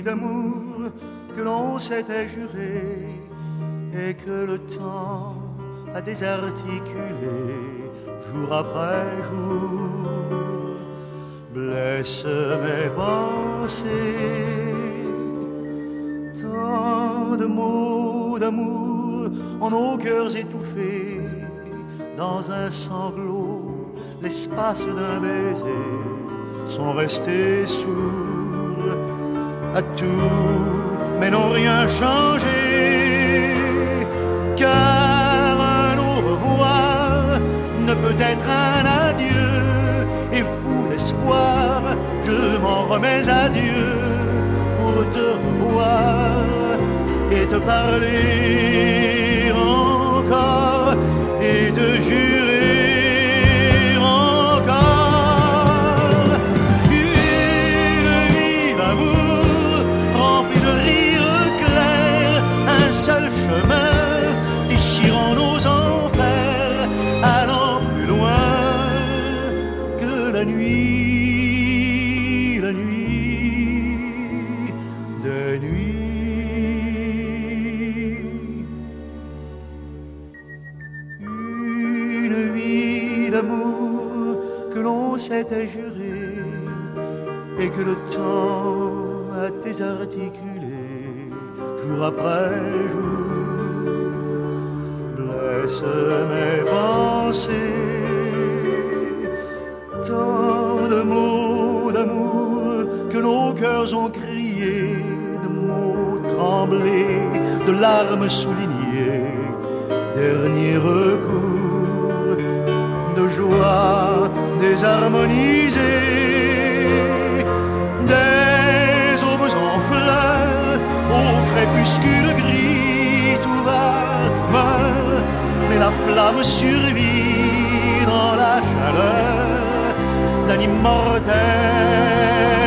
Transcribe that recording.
d'amour que l'on s'était juré et que le temps a désarticulé jour après jour, blesse mes pensées. Tant de mots d'amour en nos cœurs étouffés, dans un sanglot, l'espace d'un baiser, sont restés sourds à tout, mais n'ont rien changé, car un au revoir ne peut être un adieu, et fou d'espoir, je m'en remets à Dieu pour te revoir et te parler encore et te jurer encore une vie d'amour remplie de rires clairs, un seul chemin déchirant nos enfers, allant plus loin que la nuit, la nuit des nuits. D'amour que l'on s'était juré et que le temps a désarticulé jour après jour, blesse mes pensées. Tant de mots d'amour que nos cœurs ont criés, de mots tremblés, de larmes soulignées, dernier recours, de joie désharmonisée, des aubes en fleurs, au crépuscule gris, tout va, tout meurt, mais la flamme survit dans la chaleur d'un immortel